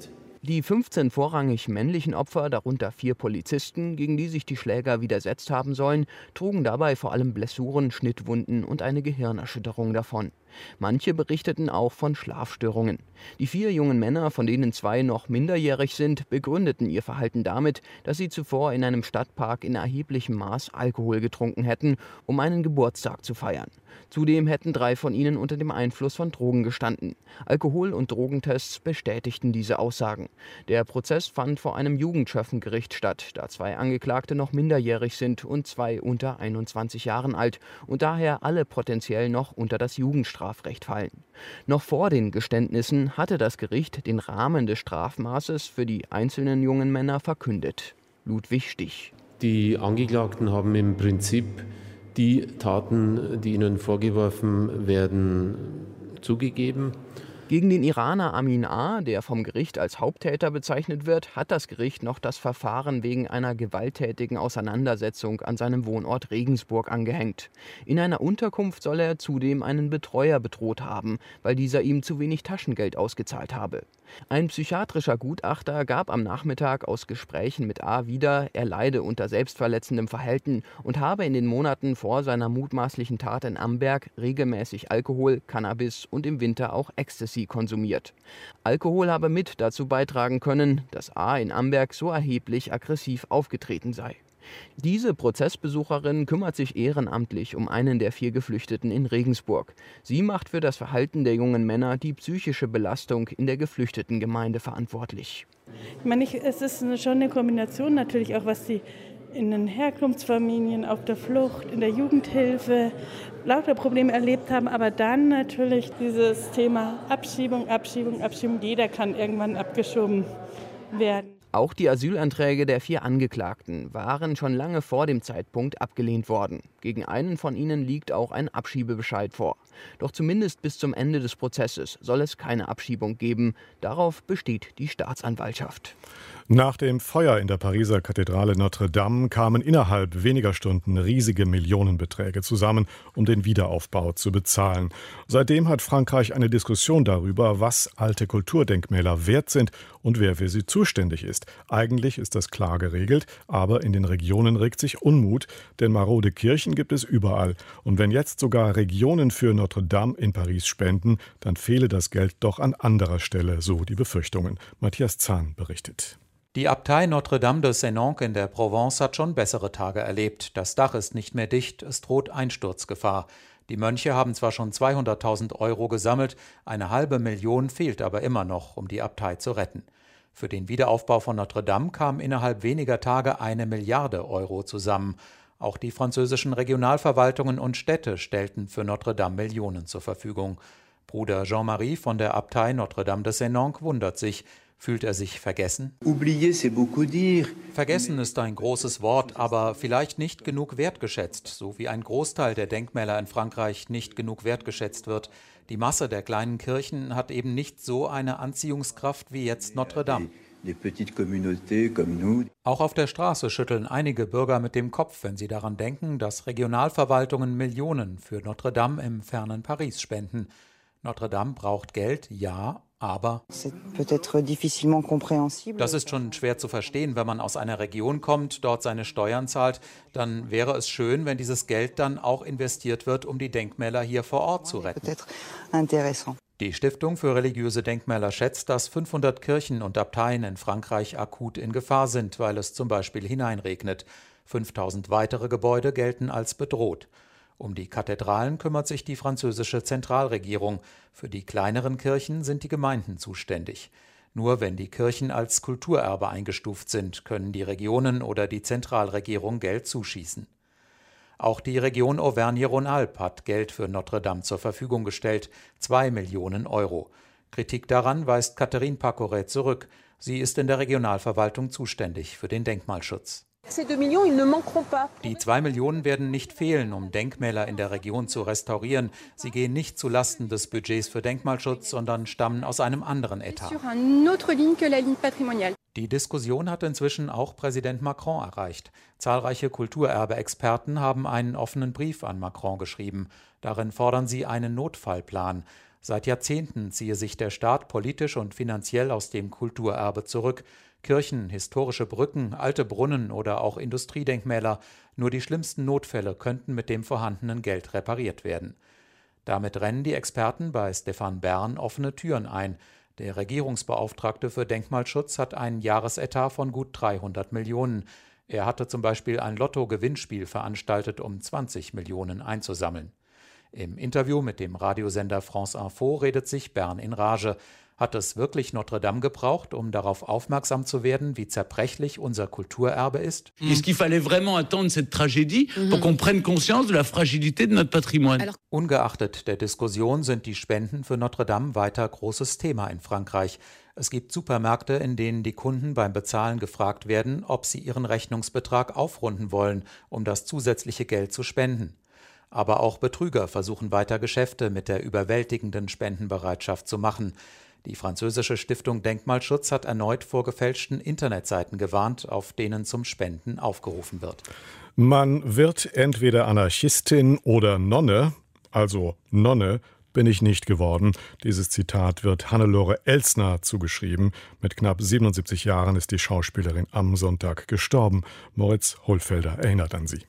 Die fünfzehn vorrangig männlichen Opfer, darunter vier Polizisten, gegen die sich die Schläger widersetzt haben sollen, trugen dabei vor allem Blessuren, Schnittwunden und eine Gehirnerschütterung davon. Manche berichteten auch von Schlafstörungen. Die vier jungen Männer, von denen zwei noch minderjährig sind, begründeten ihr Verhalten damit, dass sie zuvor in einem Stadtpark in erheblichem Maß Alkohol getrunken hätten, um einen Geburtstag zu feiern. Zudem hätten drei von ihnen unter dem Einfluss von Drogen gestanden. Alkohol- und Drogentests bestätigten diese Aussagen. Der Prozess fand vor einem Jugendschöffengericht statt, da zwei Angeklagte noch minderjährig sind und zwei unter einundzwanzig Jahren alt und daher alle potenziell noch unter das Jugendstrafrecht fallen. Noch vor den Geständnissen hatte das Gericht den Rahmen des Strafmaßes für die einzelnen jungen Männer verkündet. Ludwig Stich. Die Angeklagten haben im Prinzip die Taten, die ihnen vorgeworfen werden, zugegeben. Gegen den Iraner Amin A., der vom Gericht als Haupttäter bezeichnet wird, hat das Gericht noch das Verfahren wegen einer gewalttätigen Auseinandersetzung an seinem Wohnort Regensburg angehängt. In einer Unterkunft soll er zudem einen Betreuer bedroht haben, weil dieser ihm zu wenig Taschengeld ausgezahlt habe. Ein psychiatrischer Gutachter gab am Nachmittag aus Gesprächen mit A. wieder, er leide unter selbstverletzendem Verhalten und habe in den Monaten vor seiner mutmaßlichen Tat in Amberg regelmäßig Alkohol, Cannabis und im Winter auch Ecstasy konsumiert. Alkohol habe mit dazu beitragen können, dass A. in Amberg so erheblich aggressiv aufgetreten sei. Diese Prozessbesucherin kümmert sich ehrenamtlich um einen der vier Geflüchteten in Regensburg. Sie macht für das Verhalten der jungen Männer die psychische Belastung in der Geflüchtetengemeinde verantwortlich. Ich meine, ich, es ist eine, schon eine Kombination natürlich auch, was die in den Herkunftsfamilien, auf der Flucht, in der Jugendhilfe lauter Probleme erlebt haben. Aber dann natürlich dieses Thema Abschiebung, Abschiebung, Abschiebung. Jeder kann irgendwann abgeschoben werden. Auch die Asylanträge der vier Angeklagten waren schon lange vor dem Zeitpunkt abgelehnt worden. Gegen einen von ihnen liegt auch ein Abschiebebescheid vor. Doch zumindest bis zum Ende des Prozesses soll es keine Abschiebung geben. Darauf besteht die Staatsanwaltschaft. Nach dem Feuer in der Pariser Kathedrale Notre-Dame kamen innerhalb weniger Stunden riesige Millionenbeträge zusammen, um den Wiederaufbau zu bezahlen. Seitdem hat Frankreich eine Diskussion darüber, was alte Kulturdenkmäler wert sind und wer für sie zuständig ist. Eigentlich ist das klar geregelt, aber in den Regionen regt sich Unmut, denn marode Kirchen gibt es überall. Und wenn jetzt sogar Regionen für Notre-Dame in Paris spenden, dann fehle das Geld doch an anderer Stelle, so die Befürchtungen. Matthias Zahn berichtet. Die Abtei Notre-Dame de Sénonque in der Provence hat schon bessere Tage erlebt. Das Dach ist nicht mehr dicht, es droht Einsturzgefahr. Die Mönche haben zwar schon zweihunderttausend Euro gesammelt, eine halbe Million fehlt aber immer noch, um die Abtei zu retten. Für den Wiederaufbau von Notre-Dame kam innerhalb weniger Tage eine Milliarde Euro zusammen. Auch die französischen Regionalverwaltungen und Städte stellten für Notre-Dame Millionen zur Verfügung. Bruder Jean-Marie von der Abtei Notre-Dame de Sénonque wundert sich. Fühlt er sich vergessen? Vergessen ist ein großes Wort, aber vielleicht nicht genug wertgeschätzt, so wie ein Großteil der Denkmäler in Frankreich nicht genug wertgeschätzt wird. Die Masse der kleinen Kirchen hat eben nicht so eine Anziehungskraft wie jetzt Notre-Dame. Auch auf der Straße schütteln einige Bürger mit dem Kopf, wenn sie daran denken, dass Regionalverwaltungen Millionen für Notre-Dame im fernen Paris spenden. Notre-Dame braucht Geld, ja, aber das ist schon schwer zu verstehen, wenn man aus einer Region kommt, dort seine Steuern zahlt. Dann wäre es schön, wenn dieses Geld dann auch investiert wird, um die Denkmäler hier vor Ort zu retten. Die Stiftung für religiöse Denkmäler schätzt, dass fünfhundert Kirchen und Abteien in Frankreich akut in Gefahr sind, weil es zum Beispiel hineinregnet. fünftausend weitere Gebäude gelten als bedroht. Um die Kathedralen kümmert sich die französische Zentralregierung. Für die kleineren Kirchen sind die Gemeinden zuständig. Nur wenn die Kirchen als Kulturerbe eingestuft sind, können die Regionen oder die Zentralregierung Geld zuschießen. Auch die Region Auvergne-Rhône-Alpes hat Geld für Notre-Dame zur Verfügung gestellt, zwei Millionen Euro. Kritik daran weist Catherine Pacoret zurück. Sie ist in der Regionalverwaltung zuständig für den Denkmalschutz. Die zwei Millionen werden nicht fehlen, um Denkmäler in der Region zu restaurieren. Sie gehen nicht zu Lasten des Budgets für Denkmalschutz, sondern stammen aus einem anderen Etat. Die Diskussion hat inzwischen auch Präsident Macron erreicht. Zahlreiche Kulturerbe-Experten haben einen offenen Brief an Macron geschrieben. Darin fordern sie einen Notfallplan. Seit Jahrzehnten ziehe sich der Staat politisch und finanziell aus dem Kulturerbe zurück. Kirchen, historische Brücken, alte Brunnen oder auch Industriedenkmäler, nur die schlimmsten Notfälle könnten mit dem vorhandenen Geld repariert werden. Damit rennen die Experten bei Stefan Bern offene Türen ein. Der Regierungsbeauftragte für Denkmalschutz hat einen Jahresetat von gut dreihundert Millionen. Er hatte zum Beispiel ein Lotto-Gewinnspiel veranstaltet, um zwanzig Millionen einzusammeln. Im Interview mit dem Radiosender France Info redet sich Bern in Rage. Hat es wirklich Notre Dame gebraucht, um darauf aufmerksam zu werden, wie zerbrechlich unser Kulturerbe ist? Ungeachtet der Diskussion sind die Spenden für Notre Dame weiter großes Thema in Frankreich. Es gibt Supermärkte, in denen die Kunden beim Bezahlen gefragt werden, ob sie ihren Rechnungsbetrag aufrunden wollen, um das zusätzliche Geld zu spenden. Aber auch Betrüger versuchen weiter Geschäfte mit der überwältigenden Spendenbereitschaft zu machen. Die französische Stiftung Denkmalschutz hat erneut vor gefälschten Internetseiten gewarnt, auf denen zum Spenden aufgerufen wird. Man wird entweder Anarchistin oder Nonne, also Nonne bin ich nicht geworden. Dieses Zitat wird Hannelore Elsner zugeschrieben. Mit knapp siebenundsiebzig Jahren ist die Schauspielerin am Sonntag gestorben. Moritz Hohlfelder erinnert an sie.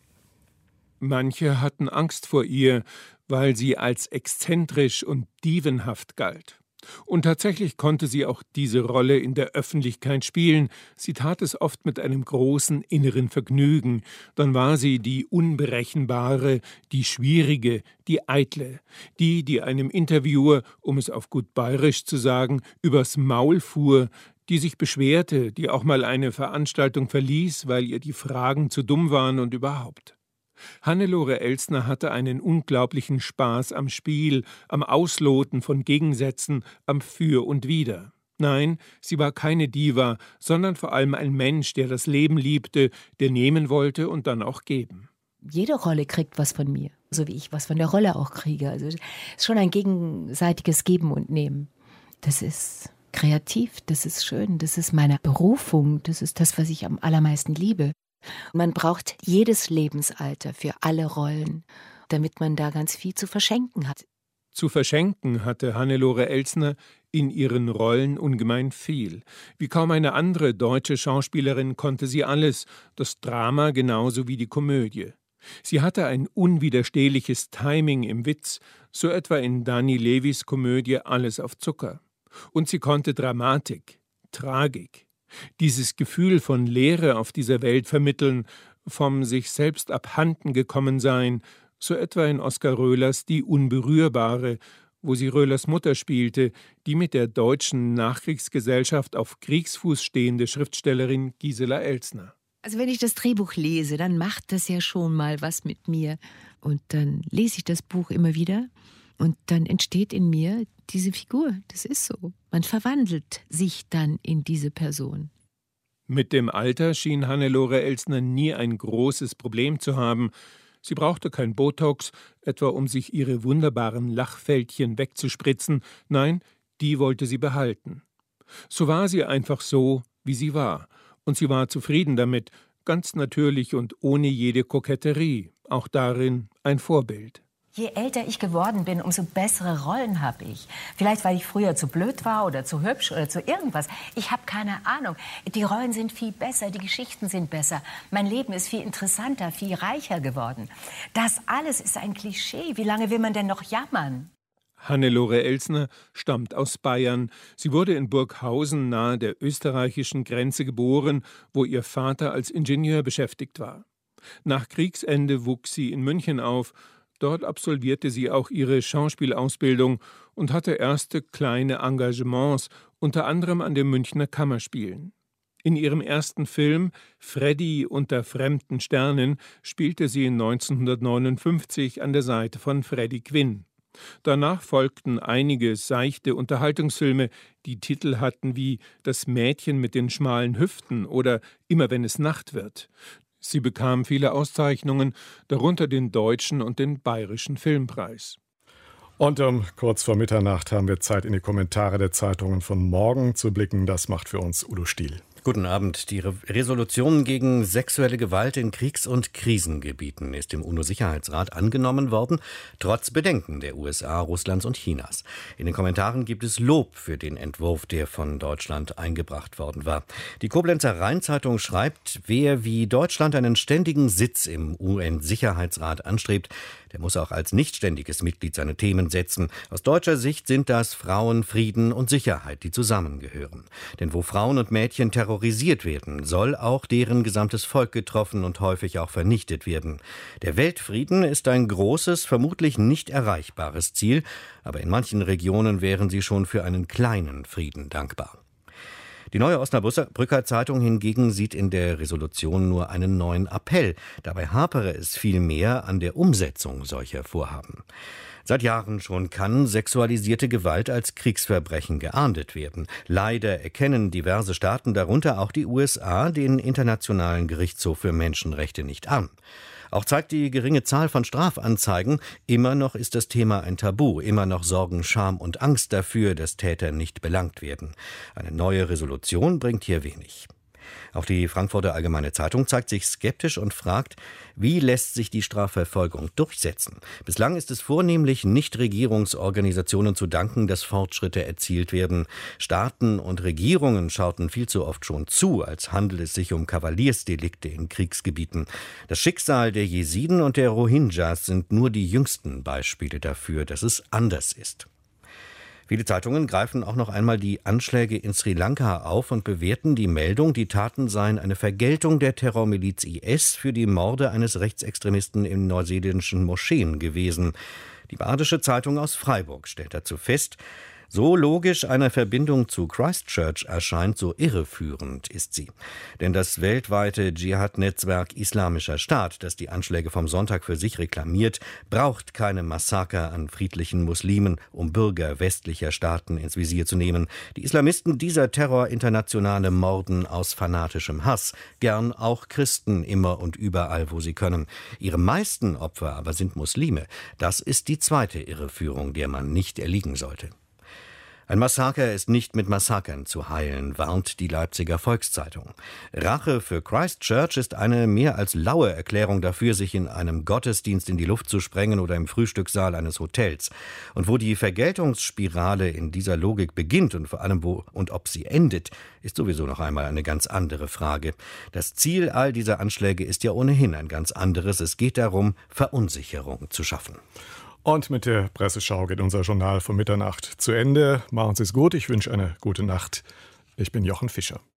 Manche hatten Angst vor ihr, weil sie als exzentrisch und dievenhaft galt. Und tatsächlich konnte sie auch diese Rolle in der Öffentlichkeit spielen. Sie tat es oft mit einem großen inneren Vergnügen. Dann war sie die Unberechenbare, die Schwierige, die Eitle, die, die einem Interviewer, um es auf gut bayerisch zu sagen, übers Maul fuhr, die sich beschwerte, die auch mal eine Veranstaltung verließ, weil ihr die Fragen zu dumm waren und überhaupt. Hannelore Elsner hatte einen unglaublichen Spaß am Spiel, am Ausloten von Gegensätzen, am Für und Wider. Nein, sie war keine Diva, sondern vor allem ein Mensch, der das Leben liebte, der nehmen wollte und dann auch geben. Jede Rolle kriegt was von mir, so wie ich was von der Rolle auch kriege. Also es ist schon ein gegenseitiges Geben und Nehmen. Das ist kreativ, das ist schön, das ist meine Berufung, das ist das, was ich am allermeisten liebe. Man braucht jedes Lebensalter für alle Rollen, damit man da ganz viel zu verschenken hat. Zu verschenken hatte Hannelore Elsner in ihren Rollen ungemein viel. Wie kaum eine andere deutsche Schauspielerin konnte sie alles, das Drama genauso wie die Komödie. Sie hatte ein unwiderstehliches Timing im Witz, so etwa in Dani Levis Komödie Alles auf Zucker. Und sie konnte Dramatik, Tragik. Dieses Gefühl von Leere auf dieser Welt vermitteln, vom sich selbst abhanden gekommen sein, so etwa in Oskar Röhlers Die Unberührbare, wo sie Röhlers Mutter spielte, die mit der deutschen Nachkriegsgesellschaft auf Kriegsfuß stehende Schriftstellerin Gisela Elsner. Also wenn ich das Drehbuch lese, dann macht das ja schon mal was mit mir. Und dann lese ich das Buch immer wieder und dann entsteht in mir diese Figur. Das ist so. Man verwandelt sich dann in diese Person. Mit dem Alter schien Hannelore Elsner nie ein großes Problem zu haben. Sie brauchte kein Botox, etwa um sich ihre wunderbaren Lachfältchen wegzuspritzen. Nein, die wollte sie behalten. So war sie einfach so, wie sie war. Und sie war zufrieden damit, ganz natürlich und ohne jede Koketterie. Auch darin ein Vorbild. Je älter ich geworden bin, umso bessere Rollen habe ich. Vielleicht, weil ich früher zu blöd war oder zu hübsch oder zu irgendwas. Ich habe keine Ahnung. Die Rollen sind viel besser, die Geschichten sind besser. Mein Leben ist viel interessanter, viel reicher geworden. Das alles ist ein Klischee. Wie lange will man denn noch jammern? Hannelore Elsner stammt aus Bayern. Sie wurde in Burghausen nahe der österreichischen Grenze geboren, wo ihr Vater als Ingenieur beschäftigt war. Nach Kriegsende wuchs sie in München auf. Dort absolvierte sie auch ihre Schauspielausbildung und hatte erste kleine Engagements, unter anderem an den Münchner Kammerspielen. In ihrem ersten Film »Freddy unter fremden Sternen« spielte sie neunzehnhundertneunundfünfzig an der Seite von Freddy Quinn. Danach folgten einige seichte Unterhaltungsfilme, die Titel hatten wie »Das Mädchen mit den schmalen Hüften« oder »Immer wenn es Nacht wird«. Sie bekam viele Auszeichnungen, darunter den Deutschen und den Bayerischen Filmpreis. Und um kurz vor Mitternacht haben wir Zeit, in die Kommentare der Zeitungen von morgen zu blicken. Das macht für uns Udo Stiel. Guten Abend. Die Re- Resolution gegen sexuelle Gewalt in Kriegs- und Krisengebieten ist im UNO-Sicherheitsrat angenommen worden, trotz Bedenken der U S A, Russlands und Chinas. In den Kommentaren gibt es Lob für den Entwurf, der von Deutschland eingebracht worden war. Die Koblenzer Rheinzeitung schreibt, wer wie Deutschland einen ständigen Sitz im U N-Sicherheitsrat anstrebt, der muss auch als nichtständiges Mitglied seine Themen setzen. Aus deutscher Sicht sind das Frauen, Frieden und Sicherheit, die zusammengehören. Denn wo Frauen und Mädchen terrorisiert werden, soll auch deren gesamtes Volk getroffen und häufig auch vernichtet werden. Der Weltfrieden ist ein großes, vermutlich nicht erreichbares Ziel, aber in manchen Regionen wären sie schon für einen kleinen Frieden dankbar. Die Neue Osnabrücker Zeitung hingegen sieht in der Resolution nur einen neuen Appell. Dabei hapere es vielmehr an der Umsetzung solcher Vorhaben. Seit Jahren schon kann sexualisierte Gewalt als Kriegsverbrechen geahndet werden. Leider erkennen diverse Staaten, darunter auch die U S A, den Internationalen Gerichtshof für Menschenrechte nicht an. Auch zeigt die geringe Zahl von Strafanzeigen, immer noch ist das Thema ein Tabu, immer noch sorgen Scham und Angst dafür, dass Täter nicht belangt werden. Eine neue Resolution bringt hier wenig. Auch die Frankfurter Allgemeine Zeitung zeigt sich skeptisch und fragt, wie lässt sich die Strafverfolgung durchsetzen? Bislang ist es vornehmlich Nichtregierungsorganisationen zu danken, dass Fortschritte erzielt werden. Staaten und Regierungen schauten viel zu oft schon zu, als handelt es sich um Kavaliersdelikte in Kriegsgebieten. Das Schicksal der Jesiden und der Rohingyas sind nur die jüngsten Beispiele dafür, dass es anders ist. Viele Zeitungen greifen auch noch einmal die Anschläge in Sri Lanka auf und bewerten die Meldung, die Taten seien eine Vergeltung der Terrormiliz I S für die Morde eines Rechtsextremisten in neuseeländischen Moscheen gewesen. Die Badische Zeitung aus Freiburg stellt dazu fest, so logisch eine Verbindung zu Christchurch erscheint, so irreführend ist sie. Denn das weltweite Dschihad-Netzwerk Islamischer Staat, das die Anschläge vom Sonntag für sich reklamiert, braucht keine Massaker an friedlichen Muslimen, um Bürger westlicher Staaten ins Visier zu nehmen. Die Islamisten dieser Terrorinternationale morden aus fanatischem Hass, gern auch Christen immer und überall, wo sie können. Ihre meisten Opfer aber sind Muslime. Das ist die zweite Irreführung, der man nicht erliegen sollte. Ein Massaker ist nicht mit Massakern zu heilen, warnt die Leipziger Volkszeitung. Rache für Christchurch ist eine mehr als laue Erklärung dafür, sich in einem Gottesdienst in die Luft zu sprengen oder im Frühstückssaal eines Hotels. Und wo die Vergeltungsspirale in dieser Logik beginnt und vor allem wo und ob sie endet, ist sowieso noch einmal eine ganz andere Frage. Das Ziel all dieser Anschläge ist ja ohnehin ein ganz anderes. Es geht darum, Verunsicherung zu schaffen. Und mit der Presseschau geht unser Journal von Mitternacht zu Ende. Machen Sie es gut, ich wünsche eine gute Nacht. Ich bin Jochen Fischer.